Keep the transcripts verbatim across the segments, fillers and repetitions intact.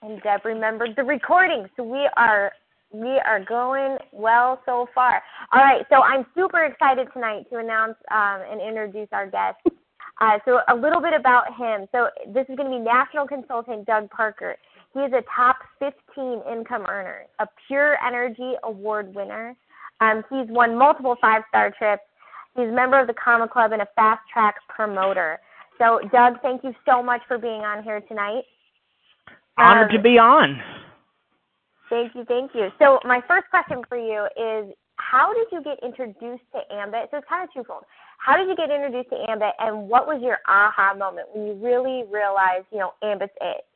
And Deb remembered the recording, so we are we are going well so far. All right, so I'm super excited tonight to announce um, and introduce our guest. Uh, so a little bit about him. So this is going to be national consultant Doug Parker. He is a top fifteen income earner, a Pure Energy Award winner. Um, he's won multiple five-star trips. He's a member of the Karma Club and a fast-track promoter. So, Doug, thank you so much for being on here tonight. Honored um, to be on. Thank you, thank you. So my first question for you is, how did you get introduced to Ambit? So it's kind of twofold. How did you get introduced to Ambit, and what was your aha moment when you really realized, you know, Ambit's it?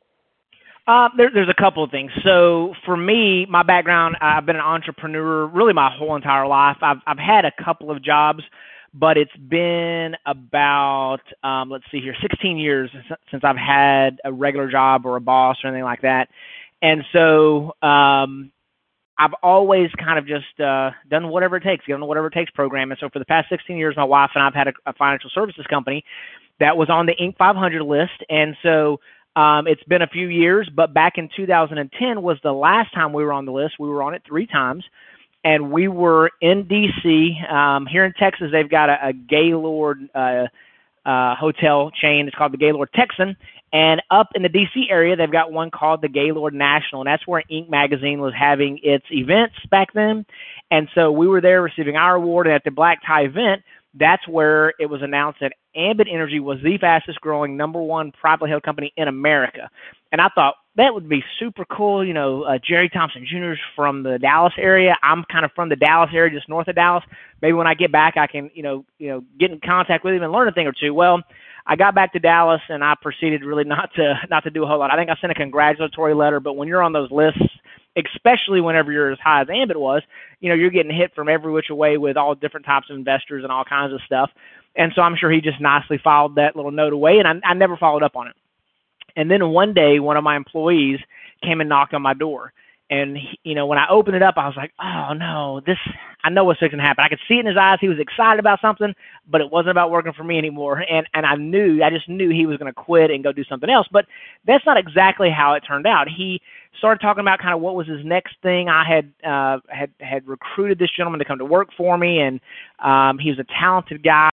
Uh, there, there's a couple of things. So for me, my background, I've been an entrepreneur really my whole entire life. I've I've had a couple of jobs, but it's been about, um, let's see here, sixteen years since I've had a regular job or a boss or anything like that. And so um, I've always kind of just uh, done whatever it takes, given whatever it takes program. And so for the past sixteen years, my wife and I have had a, a financial services company that was on the Inc five hundred list. And so um, it's been a few years, but back in two thousand ten was the last time we were on the list. We were on it three times. And we were in D C Um, here in Texas, they've got a, a Gaylord uh, uh, hotel chain. It's called the Gaylord Texan. And up in the D C area, they've got one called the Gaylord National, and that's where Inc magazine was having its events back then. And so we were there receiving our award, and at the black tie event, that's where it was announced that Ambit Energy was the fastest growing number one privately held company in America. And I thought that would be super cool. You know, uh, Jerry Thompson Junior is from the Dallas area. I'm kind of from the Dallas area, just north of Dallas. Maybe when I get back, I can, you know, you know, get in contact with him and learn a thing or two. Well, I got back to Dallas, and I proceeded really not to not to do a whole lot. I think I sent a congratulatory letter, but when you're on those lists, especially whenever you're as high as Ambit was, you know, you're getting hit from every which way with all different types of investors and all kinds of stuff. And so I'm sure he just nicely filed that little note away, and I, I never followed up on it. And then one day, one of my employees came and knocked on my door. And, he, you know, when I opened it up, I was like, oh, no, this, I know what's fixing to happen. I could see it in his eyes. He was excited about something, but it wasn't about working for me anymore. And and I knew, I just knew he was going to quit and go do something else. But that's not exactly how it turned out. He started talking about kind of what was his next thing. I had uh, had, had recruited this gentleman to come to work for me, and um, he was a talented guy.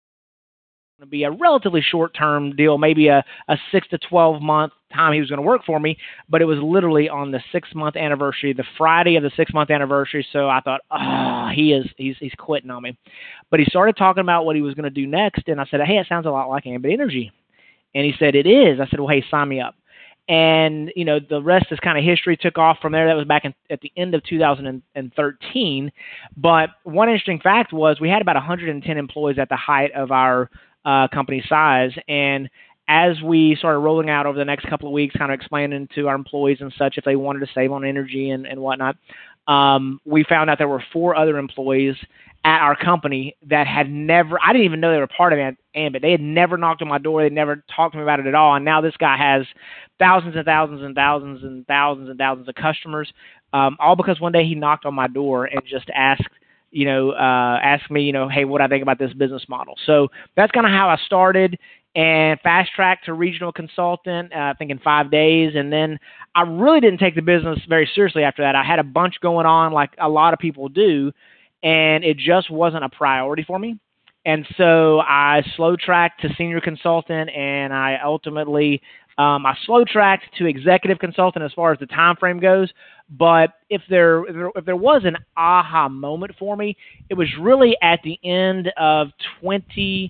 To be a relatively short-term deal, maybe a, a six to twelve month time he was going to work for me, but it was literally on the six-month anniversary, the Friday of the six-month anniversary, so I thought, oh, he is, he's, he's quitting on me. But he started talking about what he was going to do next, and I said, hey, it sounds a lot like Ambit Energy. And he said, it is. I said, well, hey, sign me up. And, you know, the rest is kind of history. Took off from there. That was back in, at the end of two thousand thirteen. But one interesting fact was we had about one hundred ten employees at the height of our uh, company size. And as we started rolling out over the next couple of weeks, kind of explaining to our employees and such if they wanted to save on energy and, and whatnot, um, we found out there were four other employees at our company that had never, I didn't even know they were part of Ambit. They had never knocked on my door. They never talked to me about it at all. And now this guy has thousands and thousands and thousands and thousands and thousands of customers, um, all because one day he knocked on my door and just asked, you know, uh, asked me, you know, hey, what do I think about this business model? So that's kind of how I started, and fast tracked to regional consultant, uh, I think in five days. And then I really didn't take the business very seriously after that. I had a bunch going on like a lot of people do, and it just wasn't a priority for me. And so I slow tracked to senior consultant, and I ultimately, um, I slow tracked to executive consultant as far as the time frame goes. But if there, if there, if there was an aha moment for me, it was really at the end of twenty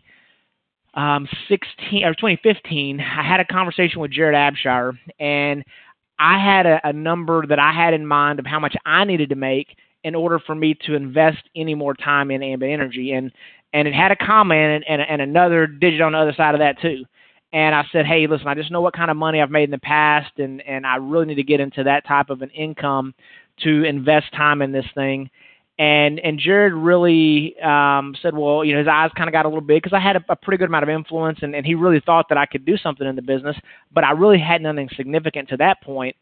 sixteen or twenty fifteen. I had a conversation with Jared Abshire, and I had a, a number that I had in mind of how much I needed to make in order for me to invest any more time in Ambit Energy. And, and it had a comma and, and, and another digit on the other side of that too. And I said, hey, listen, I just know what kind of money I've made in the past, and, and I really need to get into that type of an income to invest time in this thing. And and Jared really um, said, well, you know, his eyes kind of got a little big because I had a, a pretty good amount of influence, and, and he really thought that I could do something in the business, but I really had nothing significant to that point.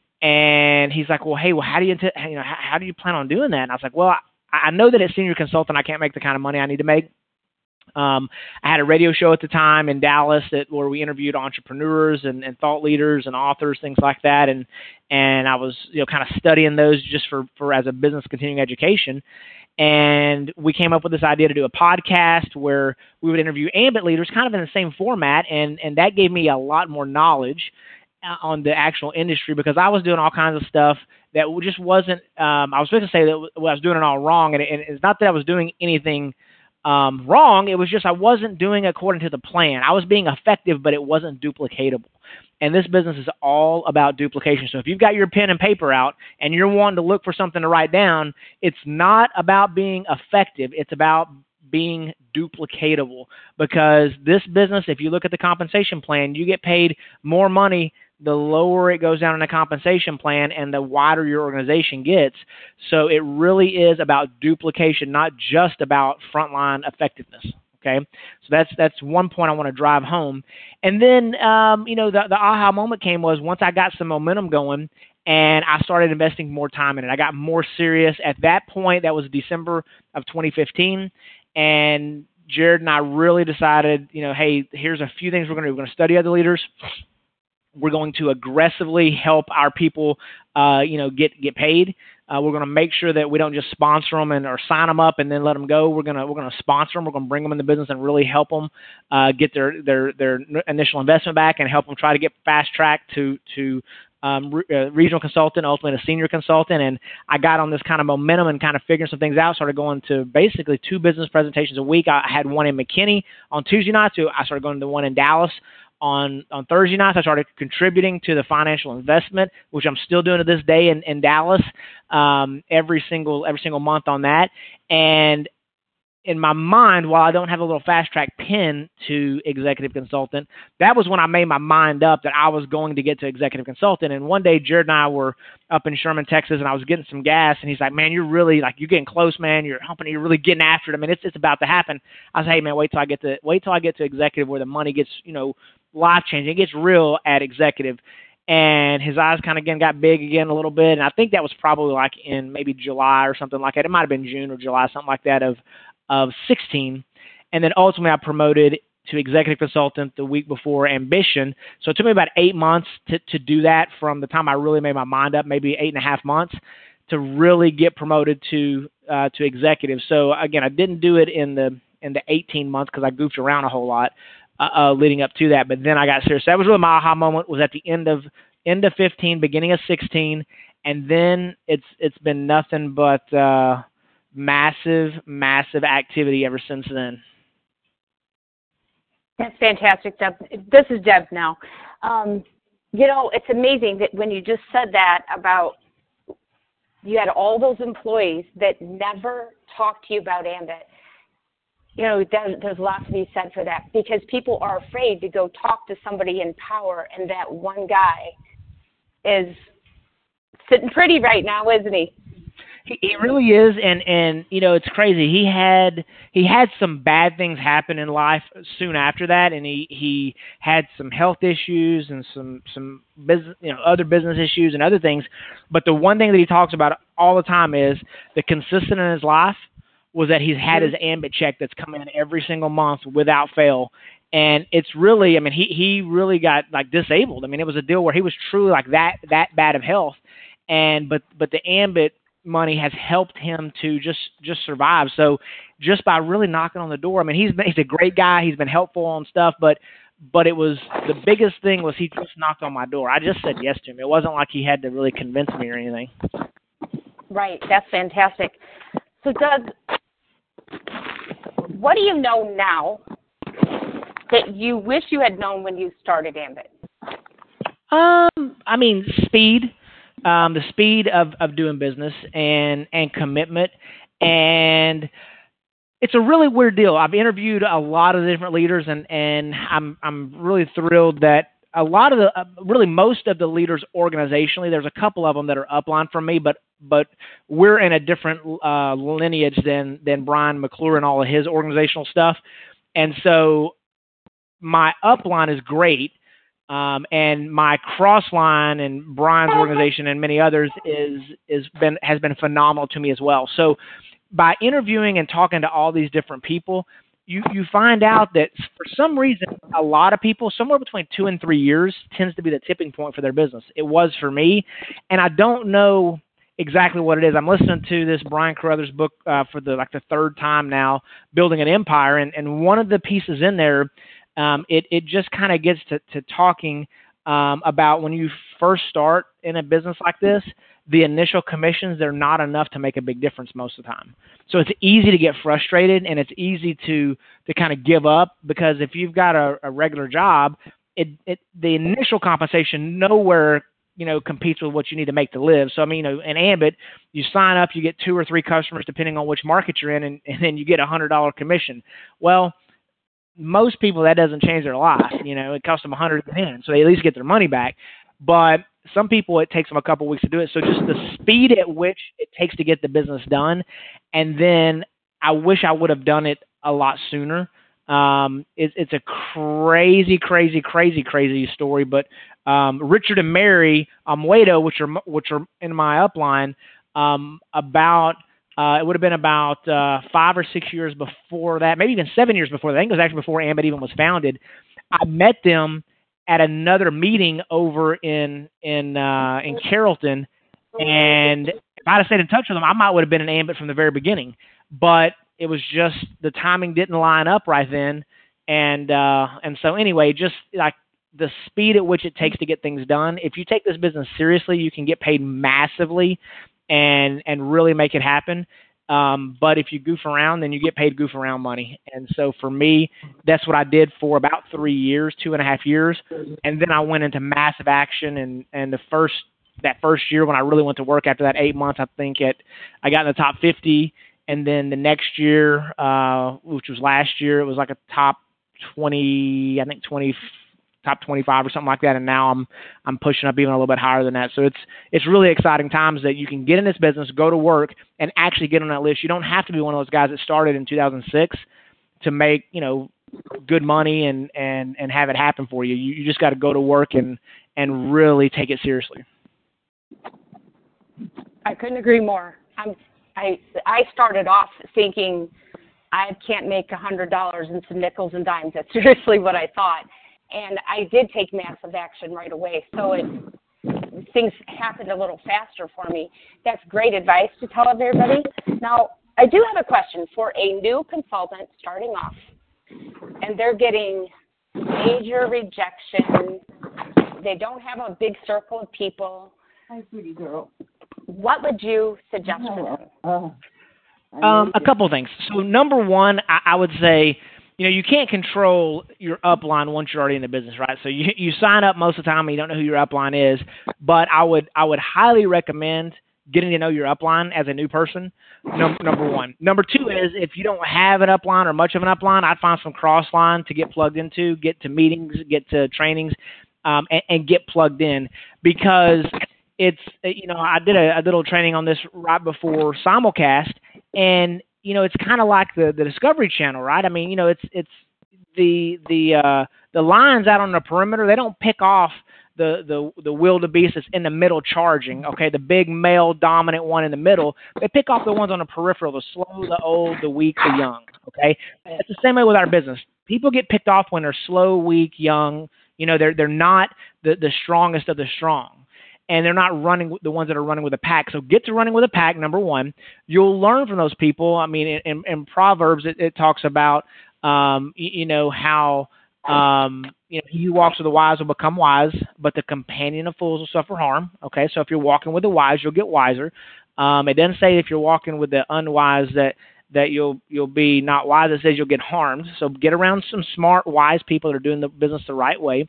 And he's like, well, hey, well, how do you, t- you know, how, how do you plan on doing that? And I was like, well, I, I know that as senior consultant, I can't make the kind of money I need to make. Um, I had a radio show at the time in Dallas that where we interviewed entrepreneurs and, and thought leaders and authors, things like that. And, and I was, you know, kind of studying those just for, for as a business continuing education. And we came up with this idea to do a podcast where we would interview ambit leaders kind of in the same format. And, and that gave me a lot more knowledge on the actual industry because I was doing all kinds of stuff that just wasn't, um, I was supposed to say that I was doing it all wrong. And, it, and it's not that I was doing anything Um, wrong. It was just I wasn't doing according to the plan. I was being effective, but it wasn't duplicatable. And this business is all about duplication. So if you've got your pen and paper out and you're wanting to look for something to write down, it's not about being effective. It's about being duplicatable. Because this business, if you look at the compensation plan, you get paid more money the lower it goes down in the compensation plan and the wider your organization gets. So it really is about duplication, not just about frontline effectiveness. Okay. So that's, that's one point I want to drive home. And then, um, you know, the, the aha moment came was once I got some momentum going and I started investing more time in it, I got more serious at that point. That was December of twenty fifteen. And Jared and I really decided, you know, hey, here's a few things we're going to do. We're going to study other leaders. We're going to aggressively help our people, uh, you know, get get paid. Uh, we're going to make sure that we don't just sponsor them and or sign them up and then let them go. We're gonna we're gonna sponsor them. We're going to bring them in the business and really help them uh, get their their their initial investment back and help them try to get fast track to to um, re- uh, regional consultant, ultimately a senior consultant. And I got on this kind of momentum and kind of figuring some things out. Started going to basically two business presentations a week. I had one in McKinney on Tuesday nights. So I started going to the one in Dallas. On, on Thursday nights, I started contributing to the financial investment, which I'm still doing to this day in, in Dallas, um, every single every single month on that. And in my mind, while I don't have a little fast track pin to executive consultant, that was when I made my mind up that I was going to get to executive consultant. And one day, Jared and I were up in Sherman, Texas, and I was getting some gas, and he's like, "Man, you're really like you're getting close, man. You're humping, you're really getting after it. I mean, it's it's about to happen." I said, "Hey, man, wait till I get to wait till I get to executive where the money gets, you know, life changing. It gets real at executive." And his eyes kind of again got big again a little bit. And I think that was probably like in maybe July or something like that. It might have been June or July, something like that of, of sixteen. And then ultimately I promoted to executive consultant the week before Ambition. So it took me about eight months to, to do that from the time I really made my mind up, maybe eight and a half months to really get promoted to, uh, to executive. So again, I didn't do it in the, in the eighteen months because I goofed around a whole lot. Uh, uh, leading up to that, but then I got serious. That was really my aha moment. Was at the end of end of fifteen, beginning of sixteen, and then it's it's been nothing but uh, massive, massive activity ever since then. That's fantastic, Deb. This is Deb now. Um, you know, it's amazing that when you just said that about you had all those employees that never talked to you about Ambit. You know, there, there's lots to be said for that because people are afraid to go talk to somebody in power, and that one guy is sitting pretty right now, isn't he? He, he really is, and and you know it's crazy. He had he had some bad things happen in life soon after that, and he, he had some health issues and some some business you know other business issues and other things. But the one thing that he talks about all the time is the consistent in his life was that he's had his Ambit check that's come in every single month without fail. And it's really, I mean, he, he really got like disabled. I mean, it was a deal where he was truly like that, that bad of health. And, but, but the Ambit money has helped him to just, just survive. So just by really knocking on the door, I mean, he's been, he's a great guy. He's been helpful on stuff, but, but it was the biggest thing was he just knocked on my door. I just said yes to him. It wasn't like he had to really convince me or anything. Right. That's fantastic. So Doug, what do you know now that you wish you had known when you started Ambit? Um, I mean, speed, um, the speed of, of doing business and, and commitment. And it's a really weird deal. I've interviewed a lot of different leaders, and, and I'm I'm really thrilled that a lot of the, uh, really most of the leaders organizationally, there's a couple of them that are upline from me, but but we're in a different uh, lineage than than Brian McClure and all of his organizational stuff. And so my upline is great, um, and my crossline and Brian's organization and many others is is been has been phenomenal to me as well. So by interviewing and talking to all these different people, you, you find out that for some reason, a lot of people, somewhere between two and three years tends to be the tipping point for their business. It was for me. And I don't know exactly what it is. I'm listening to this Brian Carruthers book uh, for the like the third time now, Building an Empire. And, and one of the pieces in there, um, it, it just kind of gets to, to talking um, about when you first start in a business like this, the initial commissions, they're not enough to make a big difference most of the time. So it's easy to get frustrated, and it's easy to to kind of give up, because if you've got a, a regular job, it, it the initial compensation nowhere, you know, competes with what you need to make to live. So, I mean, you know, in Ambit, you sign up, you get two or three customers depending on which market you're in, and, and then you get a one hundred dollars commission. Well, most people, that doesn't change their life. You know, it costs them one hundred dollars to get in, so they at least get their money back. But some people, it takes them a couple of weeks to do it. So just the speed at which it takes to get the business done, and then I wish I would have done it a lot sooner. Um, it, it's a crazy, crazy, crazy, crazy story. But um, Richard and Mary Amuedo, which are which are in my upline, um, about uh, it would have been about uh, five or six years before that, maybe even seven years before that. I think it was actually before Ambit even was founded. I met them at another meeting over in in uh, in Carrollton, and if I'd have stayed in touch with them, I might would have been an Ambit from the very beginning. But it was just the timing didn't line up right then, and uh, and so anyway, just like the speed at which it takes to get things done. If you take this business seriously, you can get paid massively, and and really make it happen. Um, but if you goof around, then you get paid goof around money. And so for me, that's what I did for about three years, two and a half years. And then I went into massive action. And, and the first, that first year when I really went to work after that eight months, I think it, I got in the top fifty. And then the next year, uh, which was last year, it was like a top twenty, I think twenty, top twenty-five or something like that. And now I'm, I'm pushing up even a little bit higher than that. So it's, it's really exciting times that you can get in this business, go to work, and actually get on that list. You don't have to be one of those guys that started in two thousand six to make, you know, good money and, and, and have it happen for you. You, you just got to go to work and, and really take it seriously. I couldn't agree more. I'm, I, I started off thinking I can't make one hundred dollars in some nickels and dimes. That's seriously what I thought. And I did take massive action right away. So it, things happened a little faster for me. That's great advice to tell everybody. Now, I do have a question for a new consultant starting off, and they're getting major rejection. They don't have a big circle of people. Hi, sweetie girl. What would you suggest for them? Uh, Um, a couple of things. So number one, I, I would say, you know, you can't control your upline once you're already in the business, right? So you you sign up most of the time and you don't know who your upline is, but I would I would highly recommend getting to know your upline as a new person. Number number one. Number two is if you don't have an upline or much of an upline, I'd find some cross line to get plugged into, get to meetings, get to trainings, um, and, and get plugged in, because it's, you know, I did a, a little training on this right before simulcast, and you know, it's kind of like the, the Discovery Channel, right? I mean, you know, it's it's the the uh, the lines out on the perimeter. They don't pick off the the the wildebeest that's in the middle charging. Okay, the big male dominant one in the middle. They pick off the ones on the peripheral, the slow, the old, the weak, the young. Okay, it's the same way with our business. People get picked off when they're slow, weak, young. You know, they're they're not the the strongest of the strong. And they're not running the ones that are running with a pack. So get to running with a pack, number one. You'll learn from those people. I mean, in, in Proverbs, it, it talks about, um, you, you know, how, um, you know, he who walks with the wise will become wise, but the companion of fools will suffer harm. Okay, so if you're walking with the wise, you'll get wiser. Um, it doesn't say if you're walking with the unwise that that you'll you'll be not wise. It says you'll get harmed. So get around some smart, wise people that are doing the business the right way.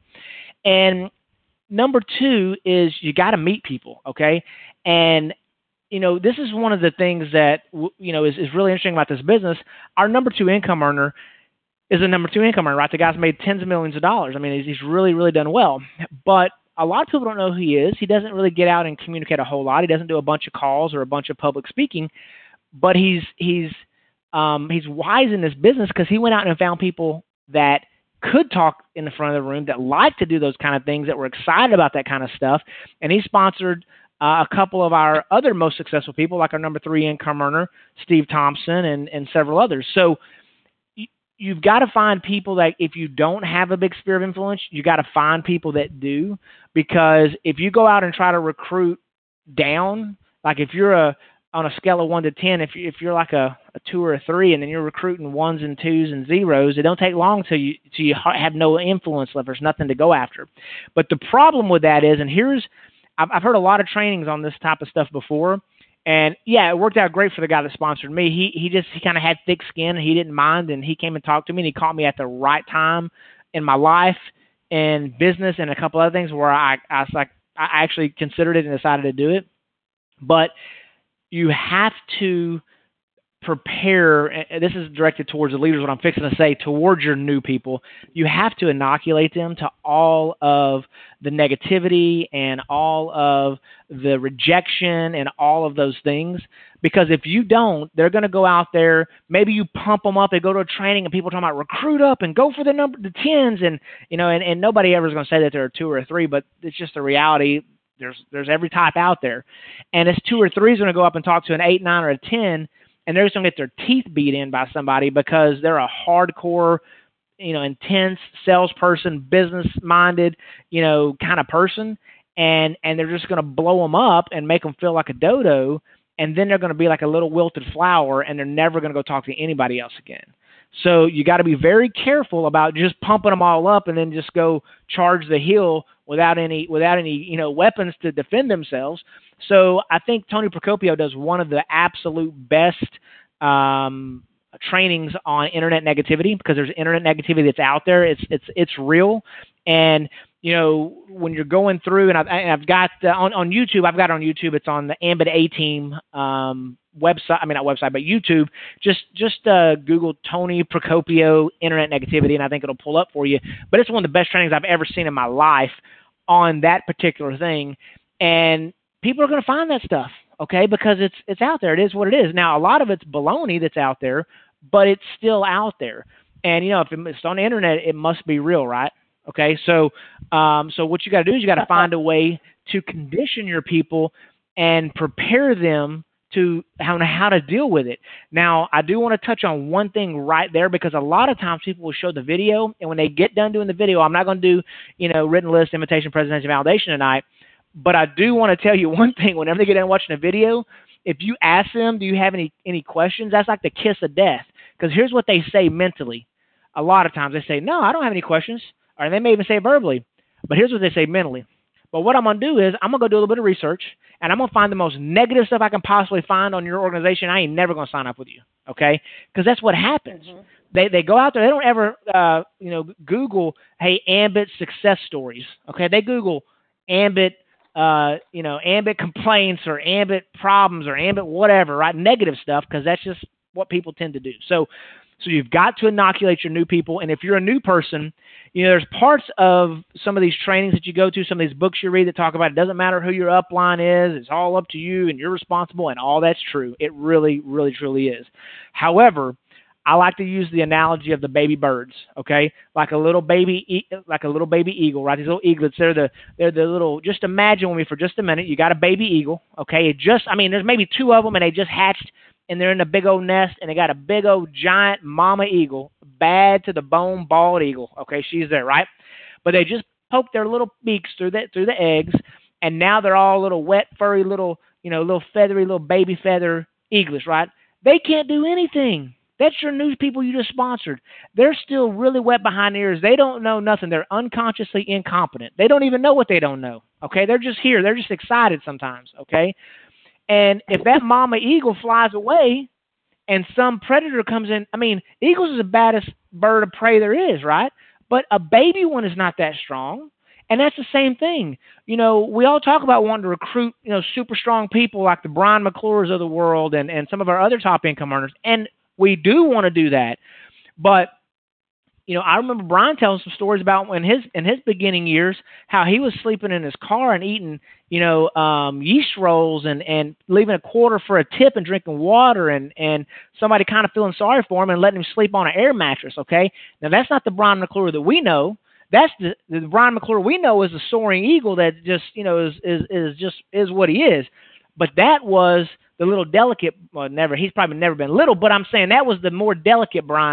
And number two is you got to meet people, okay? And, you know, this is one of the things that, you know, is, is really interesting about this business. Our number two income earner is a number two income earner, right? The guy's made tens of millions of dollars. I mean, he's, he's really, really done well. But a lot of people don't know who he is. He doesn't really get out and communicate a whole lot. He doesn't do a bunch of calls or a bunch of public speaking. But he's he's um, he's wise in this business because he went out and found people that could talk in the front of the room, that like to do those kind of things, that were excited about that kind of stuff. And he sponsored uh, a couple of our other most successful people, like our number three income earner, Steve Thompson, and, and several others. So you've got to find people that if you don't have a big sphere of influence, you got to find people that do, because if you go out and try to recruit down, like if you're a on a scale of one to ten, if you, if you're like a, a two or a three, and then you're recruiting ones and twos and zeros, it don't take long till you till you have no influence left. There's nothing to go after. But the problem with that is, and here's I've, I've heard a lot of trainings on this type of stuff before. And yeah, it worked out great for the guy that sponsored me. He he just he kind of had thick skin, and he didn't mind, and he came and talked to me, and he caught me at the right time in my life and business and a couple other things where I I was like I actually considered it and decided to do it. But you have to prepare, and this is directed towards the leaders, what I'm fixing to say, towards your new people. You have to inoculate them to all of the negativity and all of the rejection and all of those things, because if you don't, they're going to go out there, maybe you pump them up, they go to a training and people are talking about recruit up and go for the number, the tens, and you know, and, and nobody ever is going to say that they're a two or a three, but it's just a reality. There's there's every type out there, and this two or three is going to go up and talk to an eight, nine, or a ten, and they're just going to get their teeth beat in by somebody because they're a hardcore, you know, intense salesperson, business-minded, you know, kind of person, and and they're just going to blow them up and make them feel like a dodo, and then they're going to be like a little wilted flower, and they're never going to go talk to anybody else again. So you got to be very careful about just pumping them all up and then just go charge the hill without any without any you know weapons to defend themselves. So I think Tony Procopio does one of the absolute best um, trainings on internet negativity, because there's internet negativity that's out there. It's it's it's real, and you know when you're going through, and I've, I've got uh, on on YouTube. I've got it on YouTube. It's on the Ambit A Team um, website. I mean not website, but YouTube. Just just uh, Google Tony Procopio internet negativity, and I think it'll pull up for you. But it's one of the best trainings I've ever seen in my life on that particular thing, and people are going to find that stuff, okay, because it's it's out there. It is what it is. Now, a lot of it's baloney that's out there, but it's still out there. And, you know, if it's on the internet, it must be real, right? Okay, so um, so what you got to do is you got to find a way to condition your people and prepare them to how, how to deal with it. Now, I do want to touch on one thing right there, because a lot of times people will show the video, and when they get done doing the video, I'm not going to do, you know, written list, invitation, presentation, validation tonight. But I do want to tell you one thing. Whenever they get done watching a video, if you ask them, do you have any, any questions, that's like the kiss of death. Because here's what they say mentally. A lot of times they say, no, I don't have any questions. Or they may even say it verbally. But here's what they say mentally. But what I'm going to do is I'm going to go do a little bit of research, and I'm going to find the most negative stuff I can possibly find on your organization. I ain't never going to sign up with you, okay? Because that's what happens. Mm-hmm. They they go out there. They don't ever, uh, you know, Google, hey, Ambit success stories, okay? They Google Ambit, uh, you know, Ambit complaints or Ambit problems or Ambit whatever, right? Negative stuff, because that's just what people tend to do. So, so you've got to inoculate your new people. And if you're a new person, you know, there's parts of some of these trainings that you go to, some of these books you read that talk about it doesn't matter who your upline is. It's all up to you and you're responsible, and all that's true. It really, really, truly is. However, I like to use the analogy of the baby birds, okay? Like a little baby, like a little baby eagle, right? These little eaglets, they're the, they're the little, just imagine with me for just a minute, you got a baby eagle, okay? It just, I mean, there's maybe two of them, and they just hatched, and they're in a big old nest, and they got a big old giant mama eagle, bad to the bone bald eagle, okay? She's there, right? But they just poked their little beaks through the, through the eggs, and now they're all little wet, furry, little, you know, little feathery, little baby feather eaglets, right? They can't do anything. That's your new people you just sponsored. They're still really wet behind the ears. They don't know nothing. They're unconsciously incompetent. They don't even know what they don't know, okay? They're just here. They're just excited sometimes, okay? And if that mama eagle flies away and some predator comes in, I mean, eagles is the baddest bird of prey there is, right? But a baby one is not that strong. And that's the same thing. You know, we all talk about wanting to recruit, you know, super strong people like the Brian McClures of the world and, and some of our other top income earners. And we do want to do that. But, you know, I remember Brian telling some stories about when his in his beginning years, how he was sleeping in his car and eating, you know, um, yeast rolls and, and leaving a quarter for a tip and drinking water and, and somebody kind of feeling sorry for him and letting him sleep on an air mattress, okay? Now, that's not the Brian McClure that we know. That's the, the Brian McClure we know is a soaring eagle that just, you know, is, is, is just is what he is. But that was the little delicate, well, never, he's probably never been little, but I'm saying that was the more delicate Brian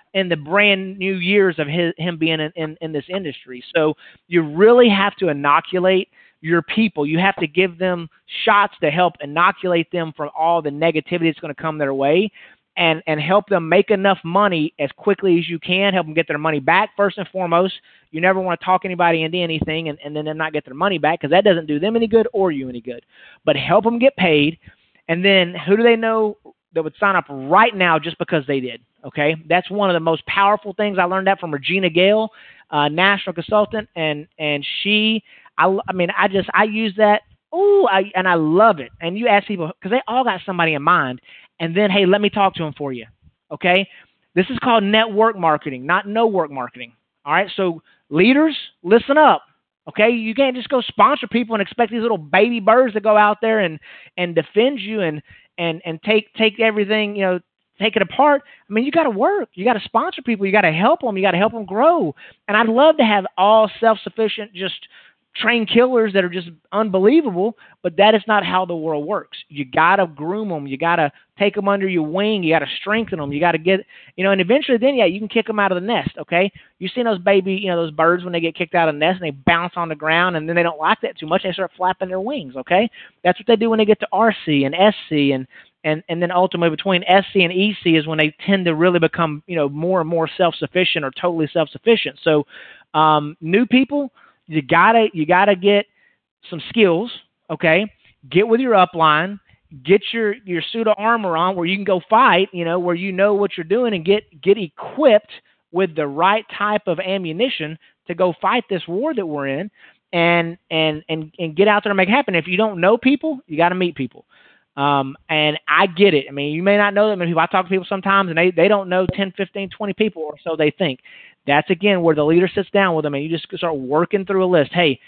in the brand new years of his, him being in, in, in this industry. So you really have to inoculate your people. You have to give them shots to help inoculate them from all the negativity that's going to come their way, and, and help them make enough money as quickly as you can, help them get their money back first and foremost. You never want to talk anybody into anything and, and then them not get their money back, because that doesn't do them any good or you any good. But help them get paid, and then who do they know that would sign up right now just because they did? Okay, that's one of the most powerful things. I learned that from Regina Gale, uh, national consultant, and and she, I, I mean, I just I use that. Ooh, I and I love it. And you ask people, because they all got somebody in mind, and then hey, let me talk to them for you. Okay, this is called network marketing, not no work marketing. All right, so leaders, listen up. Okay, you can't just go sponsor people and expect these little baby birds to go out there and and defend you and and and take take everything, you know, take it apart. I mean, you got to work. You got to sponsor people. You got to help them. You got to help them grow. And I'd love to have all self-sufficient, just trained killers that are just unbelievable, but that is not how the world works. You got to groom them. You got to take them under your wing. You got to strengthen them. You got to get, you know, and eventually then, yeah, you can kick them out of the nest, okay? You've seen those baby, you know, those birds when they get kicked out of the nest and they bounce on the ground, and then they don't like that too much. They start flapping their wings, okay? That's what they do when they get to R C and S C, and And and then ultimately between S C and E C is when they tend to really become, you know, more and more self-sufficient or totally self-sufficient. So um, new people, you gotta you gotta get some skills, okay? Get with your upline, get your, your suit of armor on where you can go fight, you know, where you know what you're doing, and get get equipped with the right type of ammunition to go fight this war that we're in, and and and, and get out there and make it happen. If you don't know people, you got to meet people. Um, and I get it. I mean, you may not know them. I talk to people sometimes and they, they don't know ten, fifteen, twenty people, or so they think. That's, again, where the leader sits down with them and you just start working through a list. Hey,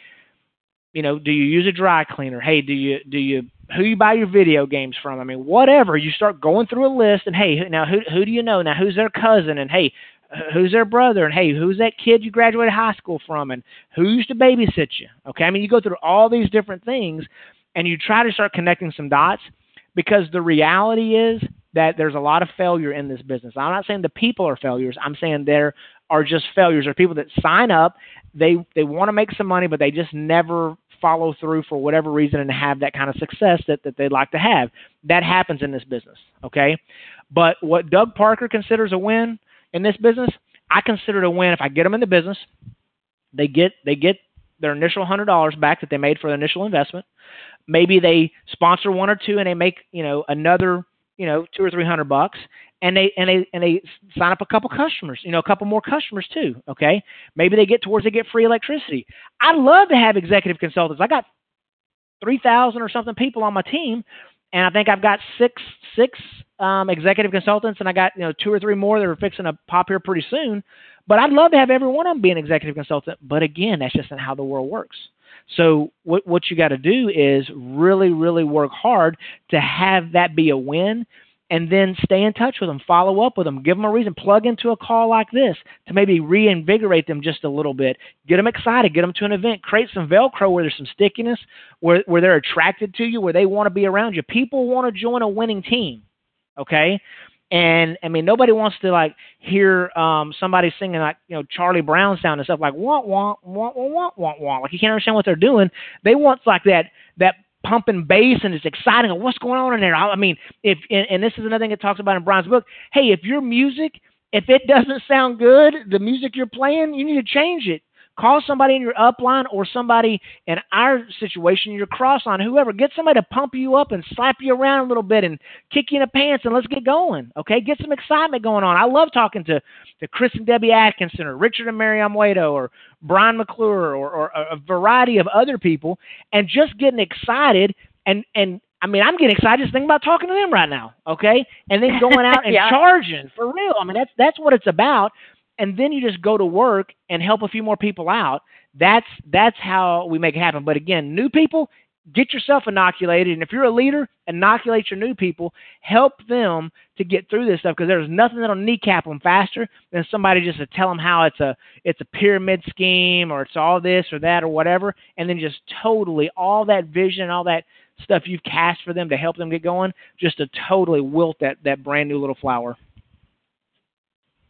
you know, do you use a dry cleaner? Hey, do you, do you, who you buy your video games from? I mean, whatever. You start going through a list, and hey, now who, who do you know? Now who's their cousin? And hey, who's their brother? And hey, who's that kid you graduated high school from? And who used to babysit you? Okay. I mean, you go through all these different things and you try to start connecting some dots, because the reality is that there's a lot of failure in this business. I'm not saying the people are failures. I'm saying there are just failures. There are people that sign up, they they want to make some money, but they just never follow through for whatever reason and have that kind of success that, that they'd like to have. That happens in this business, okay? But what Doug Parker considers a win in this business, I consider it a win if I get them in the business. They get they get their initial one hundred dollars back that they made for the initial investment. Maybe they sponsor one or two and they make, you know, another, you know, two or three hundred bucks, and they and they and they sign up a couple customers, you know, a couple more customers too. Okay, maybe they get towards they get free electricity. I'd love to have executive consultants. I got three thousand or something people on my team, and I think I've got six six um, executive consultants, and I got, you know, two or three more that are fixing to pop here pretty soon. But I'd love to have every one of them be an executive consultant. But again, that's just not how the world works. So what what you got to do is really, really work hard to have that be a win, and then stay in touch with them, follow up with them, give them a reason, plug into a call like this to maybe reinvigorate them just a little bit, get them excited, get them to an event, create some Velcro where there's some stickiness, where, where they're attracted to you, where they want to be around you. People want to join a winning team, okay? And, I mean, nobody wants to, like, hear um, somebody singing, like, you know, Charlie Brown sound and stuff like, wah, wah, wah, wah, wah, wah, wah. Like, you can't understand what they're doing. They want, like, that that pumping bass, and it's exciting. Like, what's going on in there? I mean, if and, and this is another thing it talks about in Brian's book. Hey, if your music, if it doesn't sound good, the music you're playing, you need to change it. Call somebody in your upline, or somebody in our situation, your cross line, whoever. Get somebody to pump you up and slap you around a little bit and kick you in the pants, and let's get going, okay? Get some excitement going on. I love talking to, to Chris and Debbie Atkinson, or Richard and Mary Amwedo, or Brian McClure, or, or a variety of other people, and just getting excited. And, and I mean, I'm getting excited just thinking about talking to them right now, okay? And then going out and yeah. charging, for real. I mean, that's that's what it's about. And then you just go to work and help a few more people out. That's that's how we make it happen. But again, new people, get yourself inoculated. And if you're a leader, inoculate your new people. Help them to get through this stuff, because there's nothing that'll kneecap them faster than somebody just to tell them how it's a it's a pyramid scheme, or it's all this or that or whatever, and then just totally all that vision, all that stuff you've cast for them to help them get going, just to totally wilt that that brand new little flower.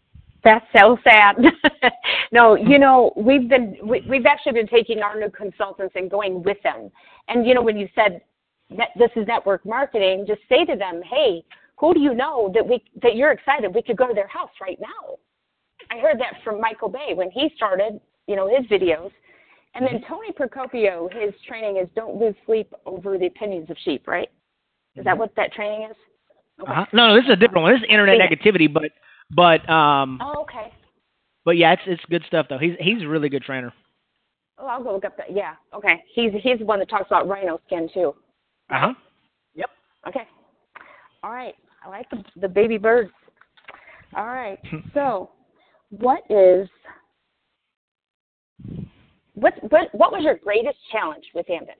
That's so sad. No, you know, we've been we, we've actually been taking our new consultants and going with them. And you know, when you said that this is network marketing, just say to them, "Hey, who do you know that we that you're excited we could go to their house right now?" I heard that from Michael Bay when he started, you know, his videos. And then Tony Procopio, his training is don't lose sleep over the opinions of sheep, right? Is that what that training is? Okay. Uh-huh. No, no, this is a different one. This is internet negativity, but but um. Oh, okay. But yeah, it's it's good stuff though. He's he's a really good trainer. Oh, I'll go look up that. Yeah. Okay. He's he's the one that talks about rhino skin too. Uh huh. Yep. Okay. All right. I like the the baby birds. All right. So, what is what what what was your greatest challenge with Ambit?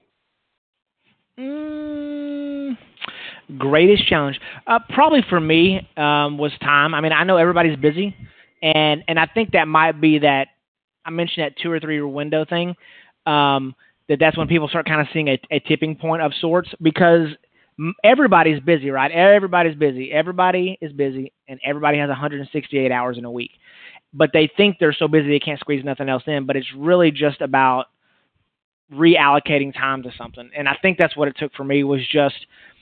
Mm, greatest challenge, uh, probably for me, um, was time. I mean, I know everybody's busy, and and I think that might be that I mentioned that two or three year window thing. Um, that that's when people start kind of seeing a, a tipping point of sorts, because everybody's busy, right? Everybody's busy. Everybody is busy, and everybody has one hundred sixty-eight hours in a week. But they think they're so busy they can't squeeze nothing else in. But it's really just about reallocating time to something. And I think that's what it took for me, was just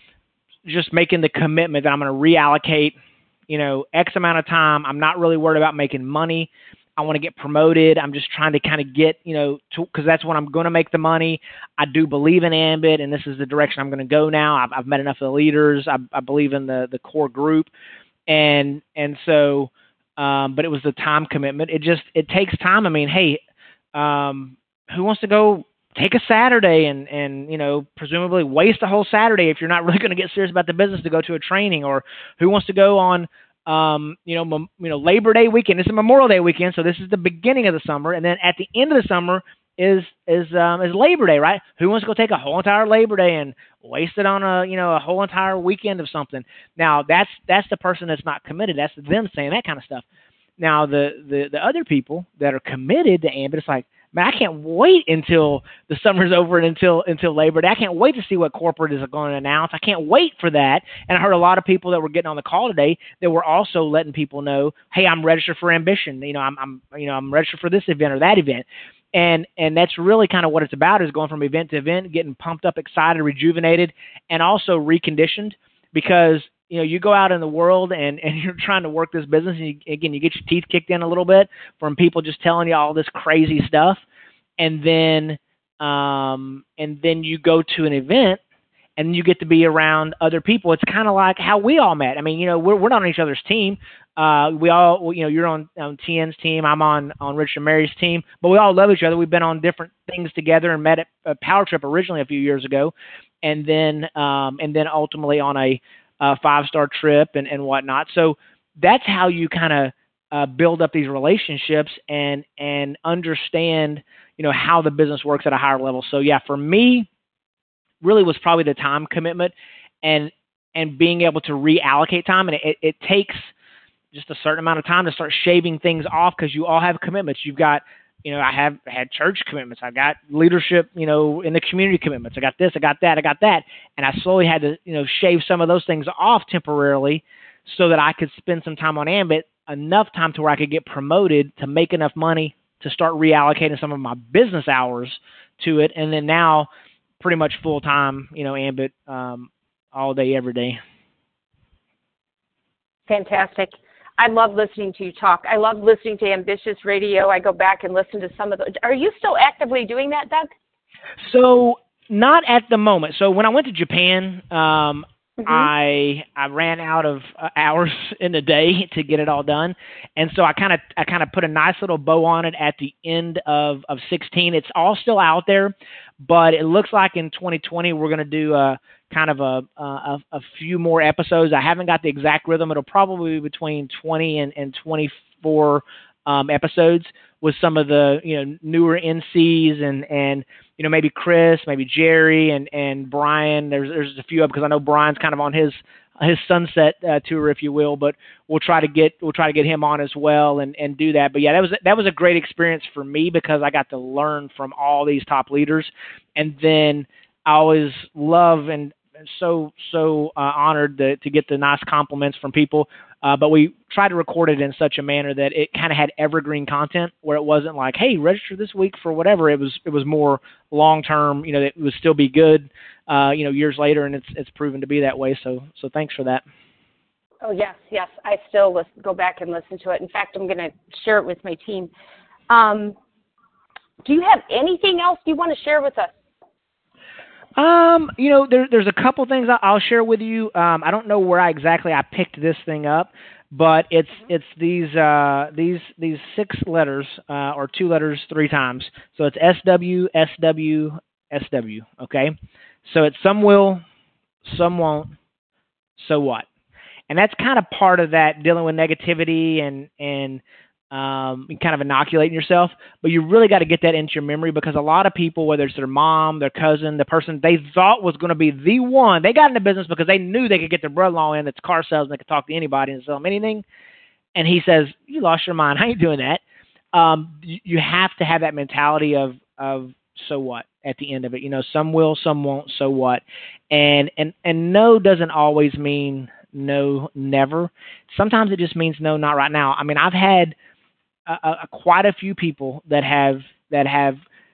just making the commitment that I'm going to reallocate, you know, X amount of time. I'm not really worried about making money. I want to get promoted. I'm just trying to kind of get, you know, because that's when I'm going to make the money. I do believe in Ambit, and this is the direction I'm going to go now. I've, I've met enough of the leaders. I, I believe in the the core group. And and so, um, but it was the time commitment. It just, it takes time. I mean, hey, um, who wants to go take a Saturday and, and, you know, presumably waste a whole Saturday if you're not really going to get serious about the business to go to a training? Or who wants to go on, um, you know, mem- you know, Labor Day weekend? It's a Memorial Day weekend, so this is the beginning of the summer, and then at the end of the summer is is um, is Labor Day, right? Who wants to go take a whole entire Labor Day and waste it on a, you know, a whole entire weekend of something? Now that's that's the person that's not committed. That's them saying that kind of stuff. Now the the, the other people that are committed to Ambit, it's like, man, I can't wait until the summer's over and until until Labor Day. I can't wait to see what corporate is going to announce. I can't wait for that. And I heard a lot of people that were getting on the call today that were also letting people know, hey, I'm registered for Ambition. You know, I'm, I'm you know I'm registered for this event or that event. And and that's really kind of what it's about, is going from event to event, getting pumped up, excited, rejuvenated, and also reconditioned. Because you know, you go out in the world and, and you're trying to work this business, and you, again, you get your teeth kicked in a little bit from people just telling you all this crazy stuff, and then um, and then you go to an event and you get to be around other people. It's kind of like how we all met. I mean, you know, we're we're not on each other's team. Uh, we all, you know, you're on, on T N's team, I'm on on Rich and Mary's team, but we all love each other. We've been on different things together and met at a Power Trip originally a few years ago, and then um, and then ultimately on a Uh, five-star trip and, and whatnot. So that's how you kind of uh, build up these relationships and and understand, you know, how the business works at a higher level. So yeah, for me, really was probably the time commitment and and being able to reallocate time. And it, it takes just a certain amount of time to start shaving things off, because you all have commitments. You've got, you know, I have had church commitments. I've got leadership, you know, in the community commitments. I got this, I got that, I got that. And I slowly had to, you know, shave some of those things off temporarily so that I could spend some time on Ambit, enough time to where I could get promoted to make enough money to start reallocating some of my business hours to it. And then now pretty much full time, you know, Ambit um, all day, every day. Fantastic. I love listening to you talk. I love listening to Ambitious Radio. I go back and listen to some of the. Are you still actively doing that, Doug? So not at the moment. So when I went to Japan, um, mm-hmm. I I ran out of uh, hours in a day to get it all done, and so I kind of I kind of put a nice little bow on it at the end of of sixteen. It's all still out there, but it looks like in twenty twenty we're going to do a kind of a, a a few more episodes. I haven't got the exact rhythm. It'll probably be between twenty and, and twenty-four um, episodes with some of the, you know, newer N Cs and, and, you know, maybe Chris, maybe Jerry and, and Brian. There's, there's a few of, because I know Brian's kind of on his, his sunset uh, tour, if you will, but we'll try to get, we'll try to get him on as well and, and do that. But yeah, that was, that was a great experience for me, because I got to learn from all these top leaders. And then I always love and so so uh, honored to, to get the nice compliments from people. Uh, but we tried to record it in such a manner that it kind of had evergreen content, where it wasn't like, hey, register this week for whatever. It was it was more long term. You know, it would still be good. Uh, you know, years later, and it's it's proven to be that way. So so thanks for that. Oh yes, yes. I still listen, go back and listen to it. In fact, I'm going to share it with my team. Um, do you have anything else you want to share with us? Um, you know, there, there's a couple things I'll share with you. Um, I don't know where I exactly I picked this thing up, but it's it's these uh, these these six letters uh, or two letters three times. So it's S W S W S W. Okay, so it's some will, some won't, so what? And that's kind of part of that dealing with negativity and and um, kind of inoculating yourself. But you really got to get that into your memory, because a lot of people, whether it's their mom, their cousin, the person they thought was going to be the one, they got into business because they knew they could get their brother-in-law in that's car sales and they could talk to anybody and sell them anything. And he says, you lost your mind. I ain't doing that. Um, you, you have to have that mentality of, of so what at the end of it. You know, some will, some won't, so what? And, and, and no doesn't always mean no, never. Sometimes it just means no, not right now. I mean, I've had a, a, quite a few people that have that have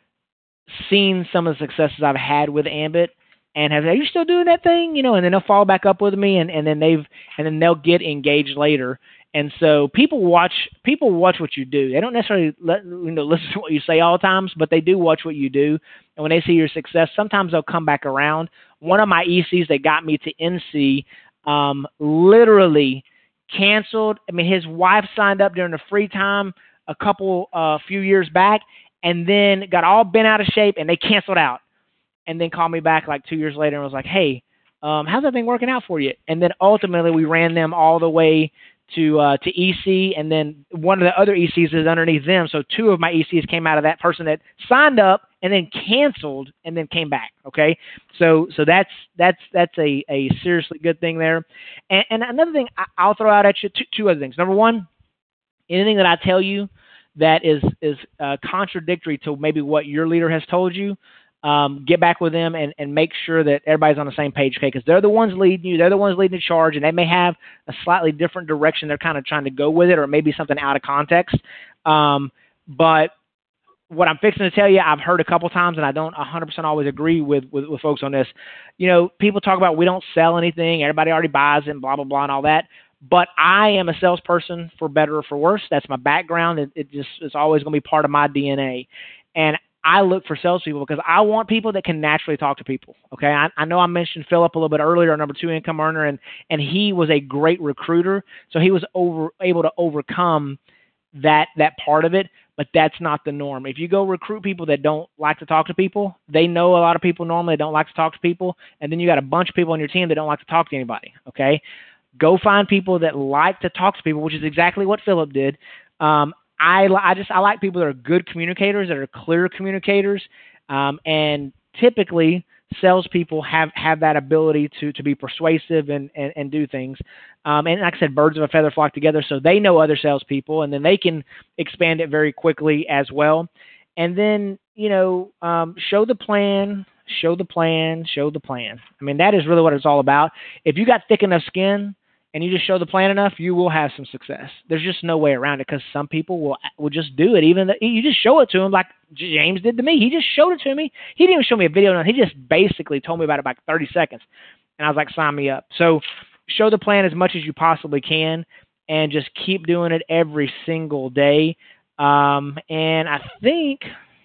seen some of the successes I've had with Ambit and have, are you still doing that thing? You know, and then they'll follow back up with me, and, and then they've and then they'll get engaged later. And so people watch people watch what you do. They don't necessarily let, you know listen to what you say all the times, but they do watch what you do. And when they see your success, sometimes they'll come back around. One of my E Cs that got me to N C um, literally canceled. I mean, his wife signed up during the free time a couple, a uh, few years back, and then got all bent out of shape, and they canceled out. And then called me back like two years later and was like, hey, um, how's that thing working out for you? And then ultimately we ran them all the way to uh, to E C, and then one of the other E Cs is underneath them. So two of my E Cs came out of that person that signed up and then canceled and then came back. Okay, so so that's that's that's a, a seriously good thing there. And, and another thing I, I'll throw out at you, two, two other things. Number one, anything that I tell you that is is uh, contradictory to maybe what your leader has told you, Um, get back with them and, and make sure that everybody's on the same page, okay? Because they're the ones leading you. They're the ones leading the charge, and they may have a slightly different direction they're kind of trying to go with it, or maybe something out of context. Um, but what I'm fixing to tell you, I've heard a couple times, and I don't one hundred percent always agree with, with, with folks on this. You know, people talk about we don't sell anything. Everybody already buys it, and blah, blah, blah, and all that. But I am a salesperson for better or for worse. That's my background. It, it just it's always going to be part of my D N A. And I look for salespeople because I want people that can naturally talk to people. Okay, I, I know I mentioned Philip a little bit earlier, our number two income earner, and and he was a great recruiter, so he was over able to overcome that that part of it. But that's not the norm. If you go recruit people that don't like to talk to people, they know a lot of people normally don't like to talk to people, and then you got a bunch of people on your team that don't like to talk to anybody. Okay, go find people that like to talk to people, which is exactly what Philip did. Um, I, I just I like people that are good communicators, that are clear communicators, um, and typically salespeople have, have that ability to, to be persuasive and, and, and do things. Um, and like I said, birds of a feather flock together, so they know other salespeople, and then they can expand it very quickly as well. And then, you know, um, show the plan, show the plan, show the plan. I mean, that is really what it's all about. If you got thick enough skin, and you just show the plan enough, you will have some success. There's just no way around it, because some people will will just do it. Even the, you just show it to them like James did to me. He just showed it to me. He didn't even show me a video. He just basically told me about it about thirty seconds. And I was like, sign me up. So show the plan as much as you possibly can, and just keep doing it every single day. Um, and I think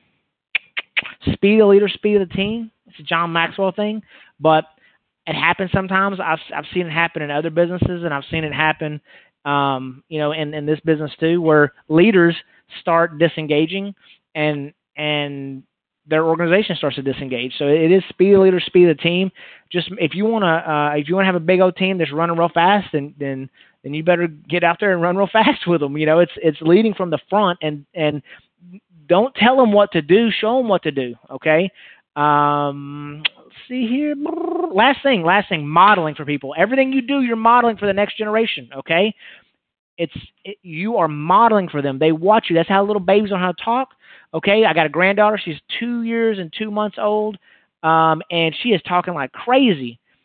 speed the leader, speed of the team. It's a John Maxwell thing. But it happens sometimes. I've I've seen it happen in other businesses, and I've seen it happen, um, you know, in, in this business too, where leaders start disengaging, and and their organization starts to disengage. So it is speed the leader, speed the team. Just if you want to, uh, if you want to have a big old team that's running real fast, then then then you better get out there and run real fast with them. You know, it's it's leading from the front, and and don't tell them what to do. Show them what to do. Okay. Um, let's see here. Last thing, last thing, modeling for people. Everything you do, you're modeling for the next generation. Okay. It's, it, you are modeling for them. They watch you. That's how little babies learn how to talk. Okay. I got a granddaughter. She's two years and two months old. Um, and she is talking like crazy.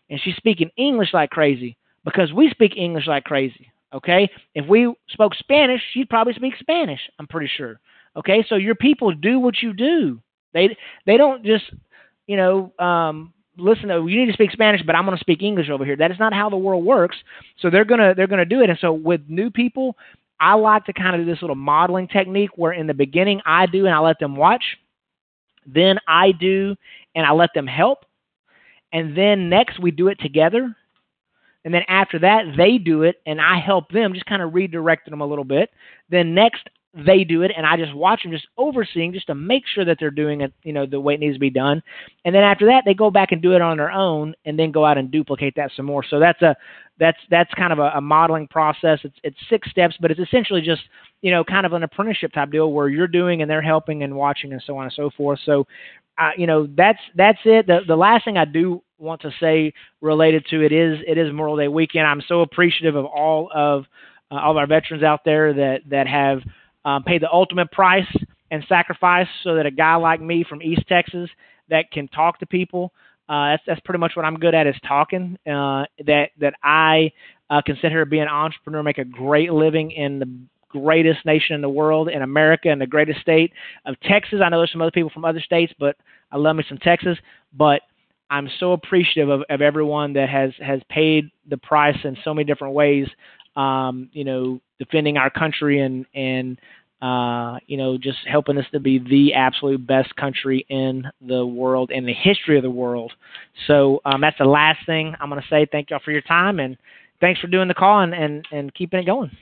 and she's speaking English like crazy because we speak English like crazy. Okay? If we spoke Spanish, she'd probably speak Spanish, I'm pretty sure. Okay? So your people do what you do. They they don't just, you know, um, listen, to, you need to speak Spanish, but I'm going to speak English over here. That is not how the world works. So they're going to they're going to do it. And so with new people, I like to kind of do this little modeling technique where in the beginning I do and I let them watch. Then I do and I let them help. And then next we do it together. And then after that, they do it, and I help them, just kind of redirecting them a little bit. Then next, they do it, and I just watch them, just overseeing, just to make sure that they're doing it, you know, the way it needs to be done. And then after that, they go back and do it on their own, and then go out and duplicate that some more. So that's a that's that's kind of a, a modeling process. It's it's six steps, but it's essentially just, you know, kind of an apprenticeship type deal where you're doing and they're helping and watching and so on and so forth. So, uh, you know, that's that's it. The the last thing I do want to say related to it is it is Memorial Day weekend. I'm so appreciative of all of uh, all of our veterans out there that that have um, paid the ultimate price and sacrifice so that a guy like me from East Texas that can talk to people, uh, that's that's pretty much what I'm good at, is talking. Uh, that that I uh, consider to be an entrepreneur, make a great living in the greatest nation in the world, in America, in the greatest state of Texas. I know there's some other people from other states, but I love me some Texas. But I'm so appreciative of, of everyone that has, has paid the price in so many different ways, um, you know, defending our country and, and uh, you know, just helping us to be the absolute best country in the world, in the history of the world. So um, that's the last thing I'm going to say. Thank y'all for your time, and thanks for doing the call and, and, and keeping it going.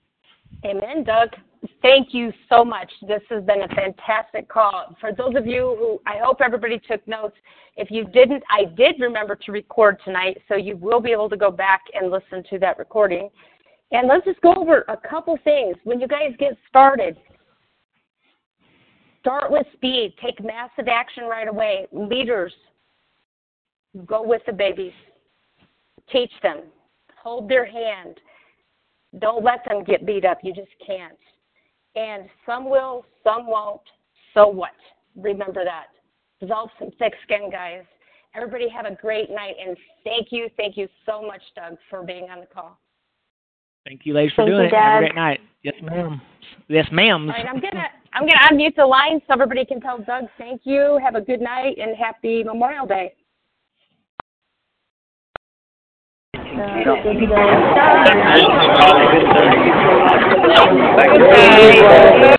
Amen, Doug. Thank you so much. This has been a fantastic call. For those of you who, I hope everybody took notes. If you didn't, I did remember to record tonight, so you will be able to go back and listen to that recording. And let's just go over a couple things. When you guys get started, start with speed. Take massive action right away. Leaders, go with the babies. Teach them. Hold their hand. Don't let them get beat up. You just can't. And some will, some won't. So what? Remember that. Develop some thick skin, guys. Everybody have a great night, and thank you, thank you so much, Doug, for being on the call. Thank you, ladies, for Thank doing you, it. Have a Doug. great night. Yes, ma'am. Yes, ma'am. All right, I'm gonna I'm gonna unmute the line so everybody can tell Doug thank you. Have a good night and happy Memorial Day. Uh,